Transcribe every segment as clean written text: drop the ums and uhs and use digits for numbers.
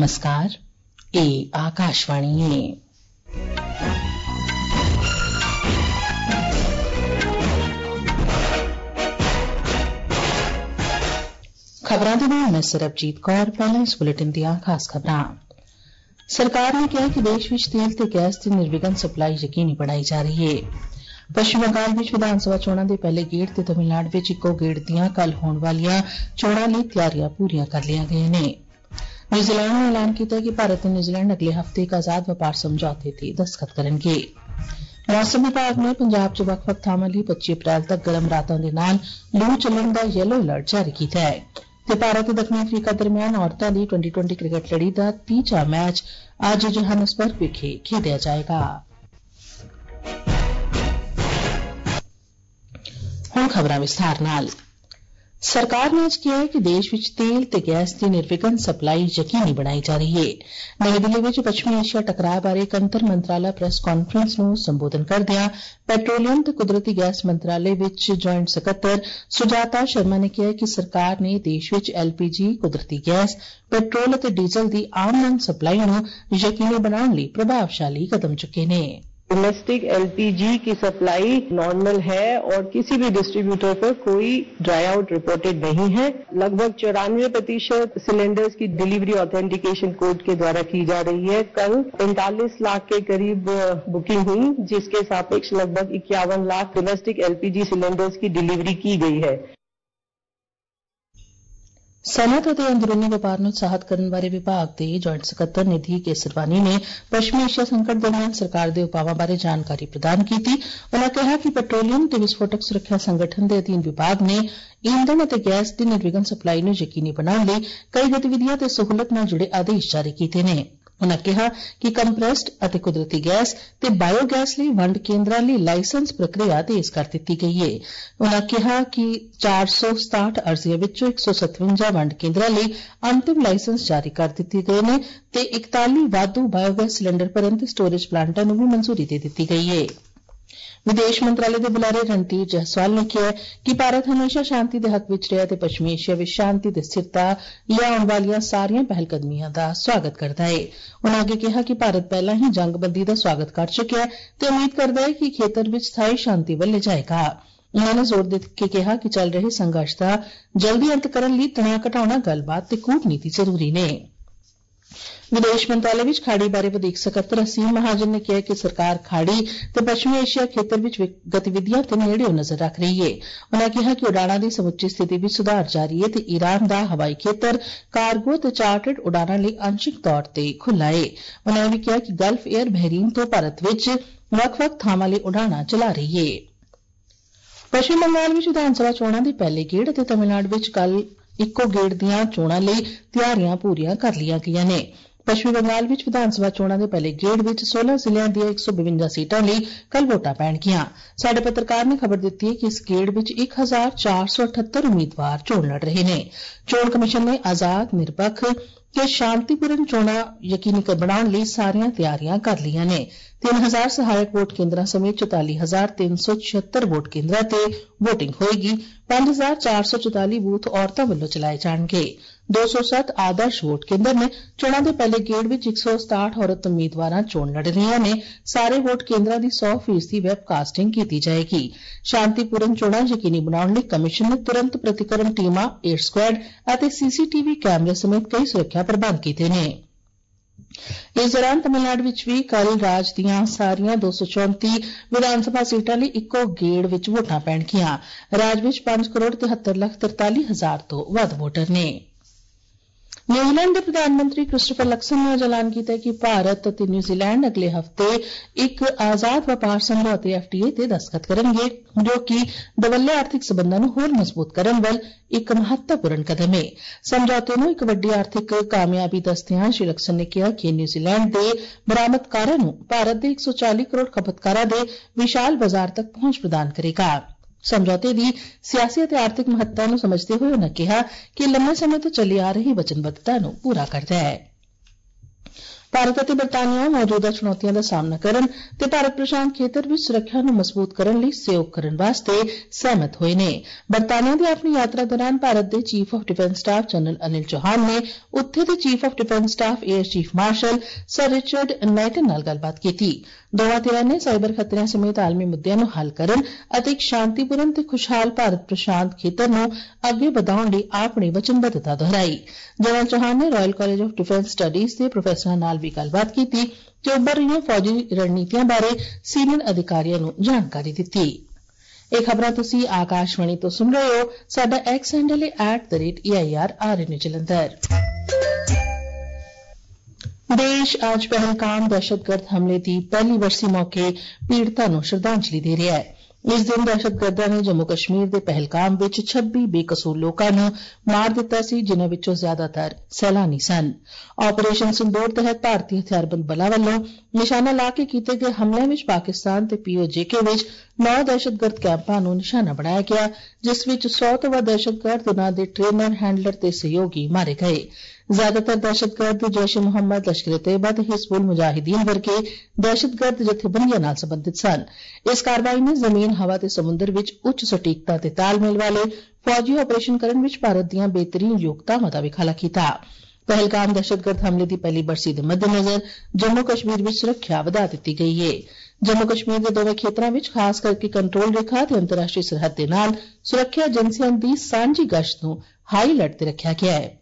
नमस्कार, ये आकाशवाणी है। खबरां दे नाल मैं सरबजीत कौर। पहले इस बुलेटिन दियां खास खबरां। सरकार ने कहा कि देश विच तेल ते गैस दी निर्विघन सप्लाई यकीनी बनाई जा रही है। पश्चिम बंगाल विच विधान सभा चोणां दे पहले गेड़ ते तमिलनाडु विच इक्को गेड़ दियां कल होण वालियां चोणां लई तैयारियां पूरियां कर लियां गईयां ने। न्यूजीलैंड ने ऐलान किया कि भारत ते न्यूजीलैंड अगले हफ्ते एक आजाद व्यापार समझौते ते दस्तखत करनगे। मौसम विभाग ने पंजाब च वक्-वक् थावां लई 25 अप्रैल तक गर्म रातां दे नाल लू चलण दा येलो अलर्ट जारी कीता है ते भारत ते दक्षिण अफ्रीका दरमियान औरतां दी 2020 क्रिकेट लड़ी दा तीजा मैच अज्ज जोहान्सबर्ग विखे खेडेआ जाएगा। हुण खबरां विस्तार नाल। सरकार ने अज कहा है कि देश विच तेल ते गैस दी निर्विघन सप्लाई यकीनी बनाई जा रही है। नई दिल्ली विच पश्चिमी एशिया टकराव बारे एक अंतर मंत्रालय प्रेस कांफ्रेंस नूं संबोधन करदिआं पैट्रोलियम ते कुदरती गैस मंत्रालय विच ज्वाइंट सकत्तर सुजाता शर्मा ने कहा कि सरकार ने देश विच LPG, कुदरती गैस, पेट्रोल ते डीजल दी आमदन सप्लाई नूं यकीनी बनाउण लई प्रभावशाली कदम चुके ने। डोमेस्टिक LPG की सप्लाई नॉर्मल है और किसी भी डिस्ट्रीब्यूटर पर कोई ड्राई आउट रिपोर्टेड नहीं है। लगभग 94% सिलेंडर्स की डिलीवरी ऑथेंटिकेशन कोड के द्वारा की जा रही है। कल 45 लाख के करीब बुकिंग हुई, जिसके सापेक्ष लगभग 51 लाख डोमेस्टिक LPG सिलेंडर्स की डिलीवरी की गई है। सनअत ਅਤੇ ਅੰਦਰੂਨੀ ਵਪਾਰ ਨੂੰ ਉਤਸ਼ਾਹਿਤ ਕਰਨ ਬਾਰੇ ਵਿਭਾਗ ਦੇ ਜੁਆਇੰਟ ਸਕੱਤਰ ਨਿਧੀ ਕੇਸਰਵਾਨੀ ਨੇ ਪੱਛਮੀ ਏਸ਼ੀਆ ਸੰਕਟ ਦਰਮਿਆਨ ਸਰਕਾਰ ਦੇ ਉਪਾਵਾਂ ਬਾਰੇ ਜਾਣਕਾਰੀ ਪ੍ਰਦਾਨ ਕੀਤੀ। ਉਨ੍ਹਾਂ ਕਿਹਾ ਕਿ ਪੈਟਰੋਲੀਅਮ ਤੇ ਵਿਸਫੋਟਕ ਸੁਰੱਖਿਆ ਸੰਗਠਨ ਦੇ ਅਧੀਨ ਵਿਭਾਗ ਨੇ ਈਂਧਣ ਅਤੇ ਗੈਸ ਦੀ ਨਿਰਵਿਘਨ ਸਪਲਾਈ ਨੂੰ ਯਕੀਨੀ ਬਣਾਉਣ ਲਈ ਕਈ ਗਤੀਵਿਧੀਆਂ ਤੇ ਸਹੂਲਤ ਨਾਲ ਜੁੜੇ ਆਦੇਸ਼ ਜਾਰੀ ਕੀਤੇ ਨੇ। ਉਨ੍ਹਾਂ ਕਿਹਾ ਕਿ ਕੰਪਰੈਸਡ ਅਤੇ ਕੁਦਰਤੀ ਗੈਸ ਤੇ ਬਾਇਓਗੈਸ ਲਈ ਵੰਡ ਕੇਂਦਰਾਂ ਲਈ ਲਾਇਸੈਂਸ ਪ੍ਰਕਿਰਿਆ ਤੇਜ਼ ਕਰ ਦਿੱਤੀ ਗਈ ਹੈ। ਉਨ੍ਹਾਂ ਕਿਹਾ ਕਿ 467 ਅਰਜ਼ੀਆਂ ਵਿੱਚੋਂ 157 ਵੰਡ ਕੇਂਦਰਾਂ ਲਈ ਅੰਤਿਮ ਲਾਇਸੈਂਸ ਜਾਰੀ ਕਰ ਦਿੱਤੇ ਗਏ ਨੇ ਤੇ 41 ਵਾਧੂ ਬਾਇਓਗੈਸ ਸਿਲੰਡਰ ਭਰਨ ਤੇ ਸਟੋਰੇਜ ਪਲਾਂਟਾਂ ਨੂੰ ਵੀ ਮਨਜ਼ੂਰੀ ਦੇ ਦਿੱਤੀ ਗਈ ਹੈ। ਵਿਦੇਸ਼ ਮੰਤਰਾਲੇ ਦੇ ਬੁਲਾਰੇ ਰਣਧੀਰ ਜੈਸਵਾਲ ਨੇ ਕਿਹਾ ਕਿ ਭਾਰਤ ਹਮੇਸ਼ਾ ਸ਼ਾਂਤੀ ਦੇ ਹੱਕ ਵਿੱਚ ਰਿਹਾ ਤੇ ਪੱਛਮੀ ਏਸ਼ੀਆ ਵਿੱਚ ਸ਼ਾਂਤੀ ਤੇ ਸਥਿਰਤਾ ਲਿਆਉਣ ਵਾਲੀਆਂ ਸਾਰੀਆਂ ਪਹਿਲਕਦਮੀਆਂ ਦਾ ਸਵਾਗਤ ਕਰਦਾ ਹੈ। ਉਨ੍ਹਾਂ ਅੱਗੇ ਕਿਹਾ ਕਿ ਭਾਰਤ ਪਹਿਲਾਂ ਹੀ ਜੰਗਬੰਦੀ ਦਾ ਸਵਾਗਤ ਕਰ ਚੁੱਕਿਆ ਤੇ ਉਮੀਦ ਕਰਦਾ ਹੈ ਕਿ ਖੇਤਰ ਵਿੱਚ ਸਥਾਈ ਸ਼ਾਂਤੀ ਵੱਲ ਜਾਏਗਾ। ਉਨ੍ਹਾਂ ਨੇ ਜ਼ੋਰ ਦੇ ਕੇ ਕਿਹਾ ਕਿ ਚੱਲ ਰਹੇ ਸੰਘਰਸ਼ ਦਾ ਜਲਦੀ ਅੰਤ ਕਰਨ ਲਈ ਤਣਾਅ ਘਟਾਉਣਾ, ਗੱਲਬਾਤ ਤੇ ਕੂਟਨੀਤੀ ਜ਼ਰੂਰੀ ਨੇ। ਵਿਦੇਸ਼ ਮੰਤਰਾਲੇ ਵਿੱਚ ਖਾੜੀ ਬਾਰੇ ਵਧੀਕ ਸਕੱਤਰ ਅਸੀਮ ਮਹਾਜਨ ਨੇ ਕਿਹਾ ਕਿ ਸਰਕਾਰ ਖਾੜੀ ਤੇ ਪੱਛਮੀ ਏਸ਼ੀਆ ਖੇਤਰ ਵਿੱਚ ਗਤੀਵਿਧੀਆਂ ਤੇ ਨੇੜਿਓਂ ਨਜ਼ਰ ਰੱਖ ਰਹੀ ਹੈ। ਉਨ੍ਹਾਂ ਕਿਹਾ ਕਿ ਉਡਾਣਾਂ ਦੀ ਸਮੁੱਚੀ ਸਥਿਤੀ ਵਿੱਚ ਸੁਧਾਰ ਜਾਰੀ ਹੈ ਤੇ ਈਰਾਨ ਦਾ ਹਵਾਈ ਖੇਤਰ ਕਾਰਗੋ ਤੇ ਚਾਰਟਰਡ ਉਡਾਣਾਂ ਲਈ ਅੰਸ਼ਿਕ ਤੌਰ ਤੇ ਖੁੱਲ੍ਹਾ ਹੈ। ਉਨ੍ਹਾਂ ਇਹ ਵੀ ਕਿਹਾ ਕਿ ਗਲਫ ਏਅਰ ਬਹਿਰੀਨ ਤੋਂ ਭਾਰਤ ਵਿੱਚ ਵੱਖ-ਵੱਖ ਥਾਵਾਂ ਲਈ ਉਡਾਣਾਂ ਚਲਾ ਰਹੀ ਹੈ। ਪੱਛਮੀ ਬੰਗਾਲ ਵਿੱਚ ਵਿਧਾਨ ਸਭਾ ਚੋਣਾਂ ਦੇ ਪਹਿਲੇ ਗੇੜ ਅਤੇ ਤਮਿਲਨਾਡੂ ਵਿੱਚ ਕੱਲ ਇੱਕੋ ਗੇੜ ਦੀਆਂ ਚੋਣਾਂ ਲਈ ਤਿਆਰੀਆਂ ਪੂਰੀਆਂ ਕਰ ਲਈਆਂ ਗਈਆਂ ਨੇ। ਪੱਛਮੀ ਬੰਗਾਲ ਵਿੱਚ ਵਿਧਾਨ ਸਭਾ ਚੋਣਾਂ ਦੇ ਪਹਿਲੇ ਗੇੜ ਵਿੱਚ 16 ਜ਼ਿਲ੍ਹਿਆਂ ਦੀਆਂ 152 ਸੀਟਾਂ ਲਈ ਕੱਲ ਵੋਟਾਂ ਪੈਣਗੀਆਂ। ਸਾਡੇ ਪੱਤਰਕਾਰ ਨੇ ਖਬਰ ਦਿੱਤੀ ਹੈ ਕਿ ਇਸ ਗੇੜ ਵਿੱਚ 1478 ਉਮੀਦਵਾਰ ਚੋਣ ਲੜ ਰਹੇ ਨੇ। ਚੋਣ ਕਮਿਸ਼ਨ ਨੇ ਆਜ਼ਾਦ, ਨਿਰਪੱਖ ਤੇ ਸ਼ਾਂਤੀਪੂਰਨ ਚੋਣਾਂ ਯਕੀਨੀ ਬਣਾਉਣ ਲਈ ਸਾਰੀਆਂ ਤਿਆਰੀਆਂ ਕਰ ਲਈਆਂ ਨੇ। 3000 ਸਹਾਇਕ ਵੋਟ ਕੇਂਦਰਾਂ ਸਮੇਤ 44376 ਵੋਟ ਕੇਂਦਰਾਂ ਤੇ ਵੋਟਿੰਗ ਹੋਏਗੀ। 5444 ਬੂਥ ਔਰਤਾਂ ਵੱਲੋਂ ਚਲਾਏ ਜਾਣਗੇ। 207 ਆਦਰਸ਼ ਵੋਟ ਕੇਂਦਰ ਨੇ। ਚੋਣਾਂ ਦੇ ਪਹਿਲੇ ਗੇੜ ਵਿੱਚ 167 ਔਰਤ ਉਮੀਦਵਾਰਾਂ ਚੋਣ ਲੜ ਰਹੀਆਂ ਨੇ। ਸਾਰੇ ਵੋਟ ਕੇਂਦਰਾਂ ਦੀ 100% ਵੈਬਕਾਸਟਿੰਗ ਕੀਤੀ ਜਾਏਗੀ। ਸ਼ਾਂਤੀਪੂਰਨ ਚੋਣਾਂ ਯਕੀਨੀ ਬਣਾਉਣ ਲਈ ਕਮਿਸ਼ਨ ਨੇ ਤੁਰੰਤ ਪ੍ਰਤੀਕਰਮ ਟੀਮਾਂ, ਏਡ ਸਕੁਐਡ ਅਤੇ CCTV ਕੈਮਰੇ ਸਮੇਤ ਕਈ ਸੁਰੱਖਿਆ ਪ੍ਰਬੰਧ ਕੀਤੇ ਨੇ। ਇਸ ਦੌਰਾਨ ਤਮਿਲਨਾਡੂ ਵਿੱਚ ਵੀ ਕੱਲ ਰਾਜ ਦੀਆਂ ਸਾਰੀਆਂ 234 ਵਿਧਾਨ ਸਭਾ ਸੀਟਾਂ ਲਈ ਇੱਕੋ ਗੇੜ ਵਿੱਚ ਵੋਟਾਂ ਪੈਣਗੀਆਂ। ਰਾਜ ਵਿੱਚ 5,73,43,000 ਤੋਂ ਵੱਧ ਵੋਟਰ ਨੇ। ਨਿਊਜ਼ੀਲੈਂਡ ਦੇ ਪ੍ਰਧਾਨ ਮੰਤਰੀ ਕ੍ਰਿਸਟੋਫਰ ਲਕਸਨ ਨੇ ਅੱਜ ਐਲਾਨ ਕੀਤਾ ਕਿ ਭਾਰਤ ਅਤੇ ਨਿਊਜ਼ੀਲੈਂਡ ਅਗਲੇ ਹਫ਼ਤੇ ਇੱਕ ਆਜ਼ਾਦ ਵਪਾਰ ਸਮਝੌਤੇ FTA ਤੇ ਦਸਤਖਤ ਕਰਨਗੇ, ਜੋ ਕਿ ਦਵੱਲੇ ਆਰਥਿਕ ਸਬੰਧਾਂ ਨੂੰ ਹੋਰ ਮਜ਼ਬੂਤ ਕਰਨ ਵੱਲ ਇੱਕ ਮਹੱਤਵਪੂਰਨ ਕਦਮ ਹੈ। ਸਮਝੌਤੇ ਨੂੰ ਇੱਕ ਵੱਡੀ ਆਰਥਿਕ ਕਾਮਯਾਬੀ ਦੱਸਦਿਆਂ ਸ਼੍ਰੀ ਲਕਸਨ ਨੇ ਕਿਹਾ ਕਿ ਨਿਊਜ਼ੀਲੈਂਡ ਦੇ ਬਰਾਮਦਕਾਰਾਂ ਨੂੰ ਭਾਰਤ ਦੇ 140 ਕਰੋੜ ਖਪਤਕਾਰਾਂ ਦੇ ਵਿਸ਼ਾਲ ਬਾਜ਼ਾਰ ਤੱਕ ਪਹੁੰਚ ਪ੍ਰਦਾਨ ਕਰੇਗਾ। ਸਮਝੌਤੇ ਦੀ ਸਿਆਸੀ ਅਤੇ ਆਰਥਿਕ ਮਹੱਤਤਾ ਨੂੰ ਸਮਝਦੇ ਹੋਏ ਉਨ੍ਹਾਂ ਕਿਹਾ ਕਿ ਲੰਮੇ ਸਮੇਂ ਤੋਂ ਚੱਲੀ ਆ ਰਹੀ ਵਚਨਬੱਧਤਾ ਨੂੰ ਪੂਰਾ ਕਰਦਾ ਹੈ। ਭਾਰਤ ਅਤੇ ਬਰਤਾਨੀਆ ਮੌਜੂਦਾ ਚੁਣੌਤੀਆਂ ਦਾ ਸਾਹਮਣਾ ਕਰਨ ਤੇ ਭਾਰਤ ਪ੍ਰਸ਼ਾਂਤ ਖੇਤਰ ਵਿੱਚ ਸੁਰੱਖਿਆ ਨੂੰ ਮਜ਼ਬੂਤ ਕਰਨ ਲਈ ਸਹਿਯੋਗ ਕਰਨ ਵਾਸਤੇ ਸਹਿਮਤ ਹੋਏ ਨੇ। ਬਰਤਾਨੀਆ ਦੀ ਆਪਣੀ ਯਾਤਰਾ ਦੌਰਾਨ ਭਾਰਤ ਦੇ chief of defence staff general Anil Chauhan ਨੇ ਉੱਥੇ ਦੇ chief of defence staff air chief marshal sir Richard Knighton ਨਾਲ ਗੱਲਬਾਤ ਕੀਤੀ। ਦੋਵਾਂ ਧਿਰਾਂ ਨੇ ਸਾਈਬਰ ਖਤਰਿਆਂ ਸਮੇਤ ਆਲਮੀ ਮੁੱਦਿਆਂ ਨੂੰ ਹੱਲ ਕਰਨ ਅਤੇ ਇੱਕ ਸ਼ਾਂਤੀਪੂਰਨ ਤੇ ਖੁਸ਼ਹਾਲ ਭਾਰਤ ਪ੍ਰਸ਼ਾਂਤ ਖੇਤਰ ਨੂੰ ਅੱਗੇ ਵਧਾਉਣ ਲਈ ਆਪਣੀ ਵਚਨਬੱਧਤਾ ਦੁਹਰਾਈ। ਜਨਰਲ ਚੌਹਾਨ ਨੇ Royal College of Defence Studies ਦੇ ਪ੍ਰੋਫੈਸਰਾਂ ਨਾਲ ਵੀ ਗੱਲਬਾਤ ਕੀਤੀ ਤੇ ਉੱਭਰ ਰਹੀਆਂ ਫੌਜੀ ਰਣਨੀਤੀਆਂ ਬਾਰੇ ਸੀਨੀਅਰ ਅਧਿਕਾਰੀਆਂ ਨੂੰ ਜਾਣਕਾਰੀ ਦਿੱਤੀ। ਇਹ ਖਬਰਾਂ ਤੁਸੀਂ ਆਕਾਸ਼ਵਾਣੀ ਤੋਂ ਸੁਣ ਰਹੇ ਹੋ। ਸਾਡਾ ਐਕਸ ਹੈਂਡਲ ਹੈ @AIRRN ਜਲੰਧਰ। ਦੇਸ਼ ਅੱਜ ਪਹਿਲਗਾਮ ਦਹਿਸ਼ਤਗਰਦ ਹਮਲੇ ਦੀ ਪਹਿਲੀ ਵਰਸੀ ਮੌਕੇ ਪੀੜਤਾਂ ਨੂੰ ਸ਼ਰਧਾਂਜਲੀ ਦੇ ਰਿਹਾ ਹੈ। ਇਸ ਦਿਨ ਦਹਿਸ਼ਤਗਰਦਾਂ ਨੇ ਜੰਮੂ ਕਸ਼ਮੀਰ ਦੇ ਪਹਿਲਗਾਮ ਵਿੱਚ 26 ਬੇਕਸੂਰ ਲੋਕਾਂ ਨੂੰ ਮਾਰ ਦਿੱਤਾ ਸੀ, ਜਿਨ੍ਹਾਂ ਵਿੱਚੋਂ ਜ਼ਿਆਦਾਤਰ ਸੈਲਾਨੀ ਸਨ। ਆਪਰੇਸ਼ਨ ਸਿੰਦੂਰ ਤਹਿਤ ਭਾਰਤੀ ਹਥਿਆਰਬੰਦ ਬਲਾਂ ਵੱਲੋਂ ਨਿਸ਼ਾਨਾ ਲਾ ਕੇ ਕੀਤੇ ਗਏ ਹਮਲਿਆਂ ਵਿੱਚ ਪਾਕਿਸਤਾਨ ਤੇ POJK ਵਿੱਚ 9 ਦਹਿਸ਼ਤਗਰਦ ਕੈਂਪਾਂ ਨੂੰ ਨਿਸ਼ਾਨਾ ਬਣਾਇਆ ਗਿਆ, ਜਿਸ ਵਿੱਚ 100 ਤੋਂ ਵੱਧ ਦਹਿਸ਼ਤਗਰਦ, ਉਨ੍ਹਾਂ ਦੇ ਟ੍ਰੇਨਰ, ਹੈਂਡਲਰ ਤੇ ਸਹਿਯੋਗੀ ਮਾਰੇ ਗਏ। ਜ਼ਿਆਦਾਤਰ ਦਹਿਸ਼ਤਗਰਦ ਜੈਸ਼-ਏ-ਮੁਹੰਮਦ, ਲਸ਼ਕਰ-ਏ-ਤੈयबा ਤੇ ਹਿਜ਼ਬੁਲ ਮੁਜਾਹਿਦੀਨ ਵਰਗੇ ਦਹਿਸ਼ਤਗਰਦ ਜਥੇਬੰਦੀਆਂ ਨਾਲ ਸੰਬੰਧਿਤ ਸਨ। ਇਸ ਕਾਰਵਾਈ ਨੇ ਜ਼ਮੀਨ, ਹਵਾ ਤੇ ਸਮੁੰਦਰ ਵਿੱਚ ਉੱਚ ਸਟੀਕਤਾ ਤੇ ਤਾਲਮੇਲ ਵਾਲੇ ਫੌਜੀ ਆਪਰੇਸ਼ਨ ਕਰਨ ਵਿੱਚ ਭਾਰਤ ਦੀਆਂ ਬਿਹਤਰੀਨ ਯੋਗਤਾਵਾਂ ਦਾ ਵਿਖਾਲਾ ਕੀਤਾ। ਪਹਿਲਗਾਮ ਦਹਿਸ਼ਤਗਰਦ ਹਮਲੇ ਦੀ ਪਹਿਲੀ ਬਰਸੀ ਦੇ ਮੱਦੇਨਜ਼ਰ ਜੰਮੂ ਕਸ਼ਮੀਰ ਵਿੱਚ ਸੁਰੱਖਿਆ ਵਧਾ ਦਿੱਤੀ ਗਈ ਹੈ। ਜੰਮੂ ਕਸ਼ਮੀਰ ਦੇ ਦੋਵੇਂ ਖੇਤਰਾਂ ਵਿੱਚ ਖਾਸ ਕਰਕੇ ਕੰਟਰੋਲ ਰੇਖਾ ਤੇ ਅੰਤਰਰਾਸ਼ਟਰੀ ਸਰਹੱਦ ਦੇ ਨਾਲ ਸੁਰੱਖਿਆ ਏਜੰਸੀਆਂ ਦੀ ਸਾਂਝੀ ਗਸ਼ਤ ਨੂੰ ਹਾਈ ਅਲਰਟ ਤੇ ਰੱਖਿਆ ਗਿਆ ਹੈ।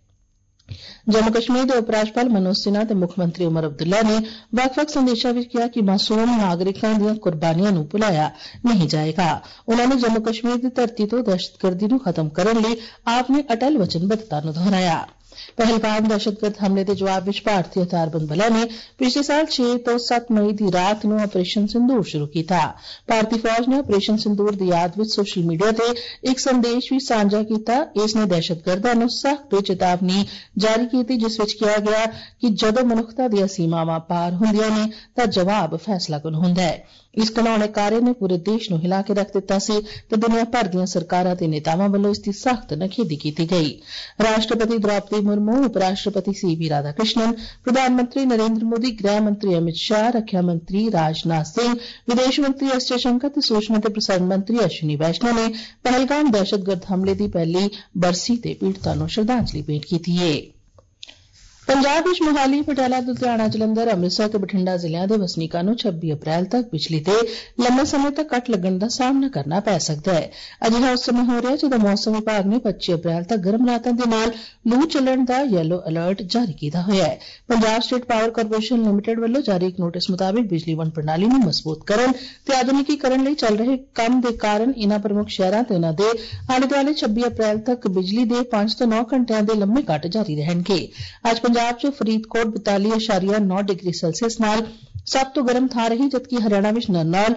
ਜੰਮੂ ਕਸ਼ਮੀਰ ਦੇ ਉਪ ਰਾਜਪਾਲ ਮਨੋਜ ਸਿਨਹਾ ਤੇ ਮੁੱਖ ਮੰਤਰੀ ਉਮਰ ਅਬਦੁੱਲਾ ਨੇ ਵੱਖ-ਵੱਖ ਸੰਦੇਸ਼ਾਂ ਵਿੱਚ ਕਿਹਾ ਕਿ ਮਾਸੂਮ ਨਾਗਰਿਕਾਂ ਦੀਆਂ ਕੁਰਬਾਨੀਆਂ ਨੂੰ ਭੁਲਾਇਆ ਨਹੀਂ ਜਾਏਗਾ। ਉਨ੍ਹਾਂ ਨੇ ਜੰਮੂ ਕਸ਼ਮੀਰ ਦੀ ਧਰਤੀ ਤੋਂ ਦਹਿਸ਼ਤਗਰਦੀ ਨੂੰ ਖਤਮ ਕਰਨ ਲਈ ਆਪਣੀ ਅਟਲ ਵਚਨਬੱਧਤਾ ਨੂੰ ਦੁਹਰਾਇਆ। ਪਹਿਲਗਾਮ ਦਹਿਸ਼ਤਗਰਦ ਹਮਲੇ ਦੇ ਜਵਾਬ ਵਿੱਚ ਭਾਰਤੀ ਹਥਿਆਰਬੰਦ ਬਲਾਂ ਨੇ ਪਿਛਲੇ ਸਾਲ 6 ਤੋਂ 7 ਮਈ ਦੀ ਰਾਤ ਨੂੰ ਆਪਰੇਸ਼ਨ ਸਿੰਦੂਰ ਸ਼ੁਰੂ ਕੀਤਾ। ਭਾਰਤੀ ਫੌਜ ਨੇ ਆਪਰੇਸ਼ਨ ਸਿੰਦੂਰ ਦੀ ਯਾਦ ਵਿੱਚ ਸੋਸ਼ਲ ਮੀਡੀਆ ਤੇ ਇੱਕ ਸੰਦੇਸ਼ ਵੀ ਸਾਂਝਾ ਕੀਤਾ। ਇਸ ਨੇ ਦਹਿਸ਼ਤਗਰਦਾਂ ਨੂੰ ਸਖਤ ਚੇਤਾਵਨੀ ਜਾਰੀ ਕੀਤੀ, ਜਿਸ ਵਿੱਚ ਕਿਹਾ ਗਿਆ ਕਿ ਜਦੋਂ ਮਨੁੱਖਤਾ ਦੀਆਂ ਸੀਮਾਵਾਂ ਪਾਰ ਹੁੰਦੀਆਂ ਨੇ ਤਾਂ ਜਵਾਬ ਫੈਸਲਾਕੁਨ ਹੁੰਦਾ ਹੈ। ਇਸ ਘਿਨਾਉਣੇ ਕਾਰੇ ਨੇ ਪੂਰੇ ਦੇਸ਼ ਨੂੰ ਹਿਲਾ ਕੇ ਰੱਖ ਦਿੱਤਾ ਸੀ ਤੇ ਦੁਨੀਆ ਭਰ ਦੀਆਂ ਸਰਕਾਰਾਂ ਤੇ ਨੇਤਾਵਾਂ ਵੱਲੋਂ ਇਸ ਦੀ ਸਖਤ ਨਿਖੇਧੀ ਕੀਤੀ ਗਈ। ਰਾਸ਼ਟਰਪਤੀ ਦ੍ਰੌਪਦੀ ਮੁਰਮੂ, ਉਪ ਰਾਸ਼ਟਰਪਤੀ CP ਰਾਧਾਕ੍ਰਿਸ਼ਨਨ, ਪ੍ਰਧਾਨ ਮੰਤਰੀ ਨਰਿੰਦਰ ਮੋਦੀ, ਗ੍ਰਹਿ ਮੰਤਰੀ ਅਮਿਤ ਸ਼ਾਹ, ਰੱਖਿਆ ਮੰਤਰੀ ਰਾਜਨਾਥ ਸਿੰਘ, ਵਿਦੇਸ਼ ਮੰਤਰੀ S ਜਯਸ਼ੰਕਰ ਤੇ ਸੂਚਨਾ ਤੇ ਪ੍ਰਸਾਰਣ ਮੰਤਰੀ ਅਸ਼ਵਨੀ ਵੈਸ਼ਨਵ ਨੇ ਪਹਿਲਗਾਮ ਦਹਿਸ਼ਤਗਰਦ ਹਮਲੇ ਦੀ ਪਹਿਲੀ ਬਰਸੀ ਤੇ ਪੀੜਤਾਂ ਨੂੰ ਸ਼ਰਧਾਂਜਲੀ ਭੇਂਟ ਕੀਤੀ ਹੈ। ਪੰਜਾਬ ਵਿੱਚ ਮੋਹਾਲੀ, ਪਟਿਆਲਾ, ਲੁਧਿਆਣਾ, ਜਲੰਧਰ, ਅੰਮ੍ਰਿਤਸਰ ਤੇ ਬਠਿੰਡਾ ਜ਼ਿਲ੍ਹਿਆਂ ਦੇ ਵਸਨੀਕਾਂ ਨੂੰ 26 ਅਪ੍ਰੈਲ ਤੱਕ ਬਿਜਲੀ ਤੇ ਲੰਮੇ ਸਮੇਂ ਤੱਕ ਕੱਟ ਲੱਗਣ ਦਾ ਸਾਹਮਣਾ ਕਰਨਾ ਪੈ ਸਕਦਾ ਹੈ। ਅਜਿਹਾ ਉਸ ਸਮੇਂ ਹੋ ਰਿਹਾ ਜਦੋਂ ਮੌਸਮ ਵਿਭਾਗ ਨੇ 25 ਅਪ੍ਰੈਲ ਤੱਕ ਗਰਮ ਰਾਤਾਂ ਦੇ ਨਾਲ ਲੂ ਚੱਲਣ ਦਾ ਯੈਲੋ ਅਲਰਟ ਜਾਰੀ ਕੀਤਾ ਹੋਇਆ ਹੈ। Punjab State Power Corporation Limited ਵੱਲੋਂ ਜਾਰੀ ਇੱਕ ਨੋਟਿਸ ਮੁਤਾਬਿਕ ਬਿਜਲੀ ਵੰਡ ਪ੍ਰਣਾਲੀ ਨੂੰ ਮਜ਼ਬੂਤ ਕਰਨ ਤੇ ਆਧੁਨਿਕੀਕਰਨ ਲਈ ਚੱਲ ਰਹੇ ਕੰਮ ਦੇ ਕਾਰਨ ਇਨ੍ਹਾਂ ਪ੍ਰਮੁੱਖ ਸ਼ਹਿਰਾਂ ਤੇ ਉਨ੍ਹਾਂ ਦੇ ਆਲੇ-ਦੁਆਲੇ 26 ਅਪ੍ਰੈਲ ਤੱਕ ਬਿਜਲੀ ਦੇ 5 ਤੋਂ 9 ਘੰਟਿਆਂ ਦੇ ਲੰਮੇ ਕੱਟ ਜਾਰੀ ਰਹਿਣਗੇ। ਅੱਜ ਪੰਜਾਬ 'ਚ ਫਰੀਦਕੋਟ 42.9 ਡਿਗਰੀ ਸੈਲਸੀਅਸ ਨਾਲ ਸਭ ਤੋਂ ਗਰਮ ਥਾਂ ਰਹੀ, ਜਦਕਿ ਹਰਿਆਣਾ ਵਿੱਚ ਨਰਨੌਲ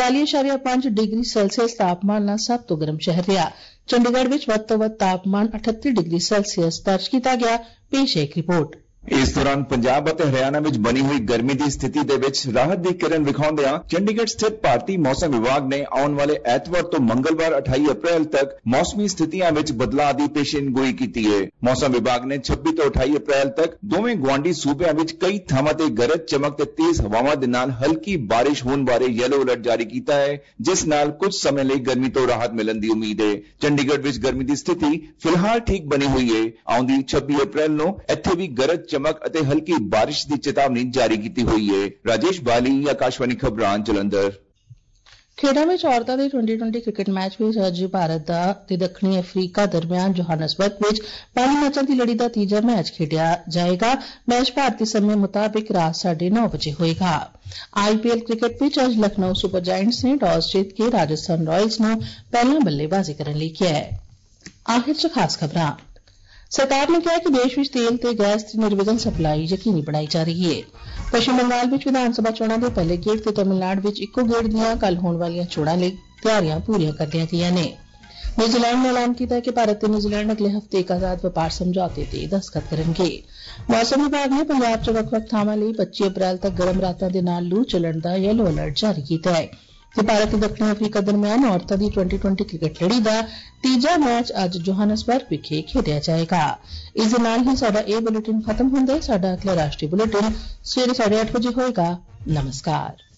42.5 ਡਿਗਰੀ ਸੈਲਸੀਅਸ ਤਾਪਮਾਨ ਨਾਲ ਸਭ ਤੋਂ ਗਰਮ ਸ਼ਹਿਰ ਰਿਹਾ। ਚੰਡੀਗੜ੍ਹ ਵਿੱਚ ਵੱਧ ਤੋਂ ਵੱਧ ਤਾਪਮਾਨ 38 ਡਿਗਰੀ ਸੈਲਸੀਅਸ ਦਰਜ ਕੀਤਾ ਗਿਆ। ਪੇਸ਼ ਹੈ ਇੱਕ ਰਿਪੋਰਟ। ਇਸ ਦੌਰਾਨ ਪੰਜਾਬ ਅਤੇ ਹਰਿਆਣਾ ਵਿੱਚ ਬਣੀ ਹੋਈ ਗਰਮੀ ਦੀ ਸਥਿਤੀ ਦੇ ਵਿੱਚ ਰਾਹਤ ਦੀ ਕਿਰਨ ਵਿਖਾਉਂਦਿਆਂ ਚੰਡੀਗੜ੍ਹ ਸਥਿਤ ਭਾਰਤੀ ਮੌਸਮ ਵਿਭਾਗ ਨੇ ਆਉਣ ਵਾਲੇ ਐਤਵਾਰ ਤੋਂ ਮੰਗਲਵਾਰ 28 ਅਪ੍ਰੈਲ ਤੱਕ ਮੌਸਮੀ ਸਥਿਤੀਆਂ ਵਿੱਚ ਬਦਲਾਅ ਦੀ ਪੇਸ਼ੀਨਗੋਈ ਕੀਤੀ ਹੈ। ਮੌਸਮ ਵਿਭਾਗ ਨੇ 26 ਤੋਂ 28 ਅਪ੍ਰੈਲ ਤੱਕ ਦੋਵੇਂ ਗੁਆਂਢੀ ਸੂਬਿਆਂ ਵਿੱਚ ਕਈ ਥਾਵਾਂ ਤੇ ਗਰਜ, ਚਮਕ ਤੇ ਤੇਜ਼ ਹਵਾਵਾਂ ਦੇ ਨਾਲ ਹਲਕੀ ਬਾਰਿਸ਼ ਹੋਣ ਬਾਰੇ ਯੈਲੋ ਅਲਰਟ ਜਾਰੀ ਕੀਤਾ ਹੈ, ਜਿਸ ਨਾਲ ਕੁਝ ਸਮੇਂ ਲਈ ਗਰਮੀ ਤੋਂ ਰਾਹਤ ਮਿਲਣ ਦੀ ਉਮੀਦ ਹੈ। ਚੰਡੀਗੜ੍ਹ ਵਿੱਚ ਗਰਮੀ ਦੀ ਸਥਿਤੀ ਫਿਲਹਾਲ ਠੀਕ ਬਣੀ ਹੋਈ ਹੈ। ਆਉਂਦੀ 26 ਅਪ੍ਰੈਲ ਨੂੰ ਇੱਥੇ ਵੀ ਗਰਜ, ਚਮਕ ਅਤੇ ਹਲਕੀ ਬਾਰਿਸ਼ ਦੀ ਚੇਤਾਵਨੀ ਜਾਰੀ ਕੀਤੀ ਹੋਈ ਹੈ। ਰਾਜੇਸ਼ ਬਾਲੀ, ਆਕਾਸ਼ਵਾਣੀ ਖਬਰਾਂ, ਜਲੰਧਰ। ਖੇਡਾਂ ਵਿੱਚ ਔਰਤਾਂ ਦੇ 2020 ਕ੍ਰਿਕਟ ਮੈਚ ਵਿੱਚ ਅੱਜ ਭਾਰਤ ਤੇ ਦੱਖਣੀ ਅਫਰੀਕਾ ਦਰਮਿਆਨ ਜੋਹਾਨਸਬਰਗ ਵਿੱਚ 5 ਮੈਚਾਂ ਦੀ ਲੜੀ ਦਾ ਤੀਜਾ ਮੈਚ ਖੇਡਿਆ ਜਾਏਗਾ। ਮੈਚ ਭਾਰਤੀ ਸਮੇਂ ਮੁਤਾਬਿਕ ਰਾਤ 9:30 ਵਜੇ ਹੋਏਗਾ। IPL ਕ੍ਰਿਕਟ ਵਿੱਚ ਅੱਜ ਲਖਨਊ ਸੁਪਰ ਜਾਇੰਟਸ ਨੇ ਟਾਸ ਜਿੱਤ ਕੇ ਰਾਜਸਥਾਨ ਰਾਇਲਸ ਨੂੰ ਪਹਿਲਾਂ ਬੱਲੇਬਾਜ਼ੀ ਕਰਨ ਲਈ ਕਿਹਾ ਹੈ। ਆਖਿਰ 'ਚ ਖਾਸ ਖਬਰਾਂ। ਸਰਕਾਰ ਨੇ ਕਿਹਾ ਕਿ ਦੇਸ਼ ਵਿੱਚ ਤੇਲ ਤੇ ਗੈਸ ਦੀ ਨਿਰਵਿਘਨ ਸਪਲਾਈ ਯਕੀਨੀ ਬਣਾਈ ਜਾ ਰਹੀ ਹੈ। ਪੱਛਮੀ ਬੰਗਾਲ ਵਿੱਚ ਵਿਧਾਨ ਸਭਾ ਚੋਣਾਂ ਦੇ ਪਹਿਲੇ ਗੇੜ ਤੇ ਤਮਿਲਨਾਡੂ ਵਿੱਚ ਇੱਕੋ ਗੇੜ ਦੀਆਂ ਕੱਲ੍ਹ ਹੋਣ ਵਾਲੀਆਂ ਚੋਣਾਂ ਲਈ ਤਿਆਰੀਆਂ ਪੂਰੀਆਂ ਕਰ ਲਈਆਂ ਗਈਆਂ ਨੇ। ਨਿਊਜ਼ੀਲੈਂਡ ਨੇ ਐਲਾਨ ਕੀਤਾ ਹੈ ਕਿ ਭਾਰਤ ਤੇ ਨਿਊਜ਼ੀਲੈਂਡ ਅਗਲੇ ਹਫ਼ਤੇ ਇੱਕ ਆਜ਼ਾਦ ਵਪਾਰ ਸਮਝੌਤੇ ਤੇ ਦਸਤਖਤ ਕਰਨਗੇ। ਮੌਸਮ ਵਿਭਾਗ ਨੇ ਪੰਜਾਬ 'ਚ ਵੱਖ-ਵੱਖ ਥਾਵਾਂ ਲਈ 25 ਅਪ੍ਰੈਲ ਤੱਕ ਗਰਮ ਰਾਤਾਂ ਦੇ ਨਾਲ ਲੂ ਚੱਲਣ ਦਾ ਯੈਲੋ ਅਲਰਟ ਜਾਰੀ ਕੀਤਾ ਹੈ। ਤੇ ਭਾਰਤ ਤੇ ਦੱਖਣੀ ਅਫਰੀਕਾ ਦਰਮਿਆਨ ਔਰਤਾਂ ਦੀ 2020 ਕ੍ਰਿਕਟ ਲੜੀ ਦਾ ਤੀਜਾ ਮੈਚ ਅੱਜ ਜੋਹਾਨਸਬਰਗ ਵਿਖੇ ਖੇਡਿਆ ਜਾਏਗਾ। ਇਸ ਦੇ ਨਾਲ ਹੀ ਸਾਡਾ ਇਹ ਬੁਲੇਟਿਨ ਖਤਮ ਹੁੰਦਾ ਹੈ। ਸਾਡਾ ਅਗਲਾ ਰਾਸ਼ਟਰੀ ਬੁਲੇਟਿਨ ਸਵੇਰੇ 8:30 ਵਜੇ ਹੋਏਗਾ। ਨਮਸਕਾਰ।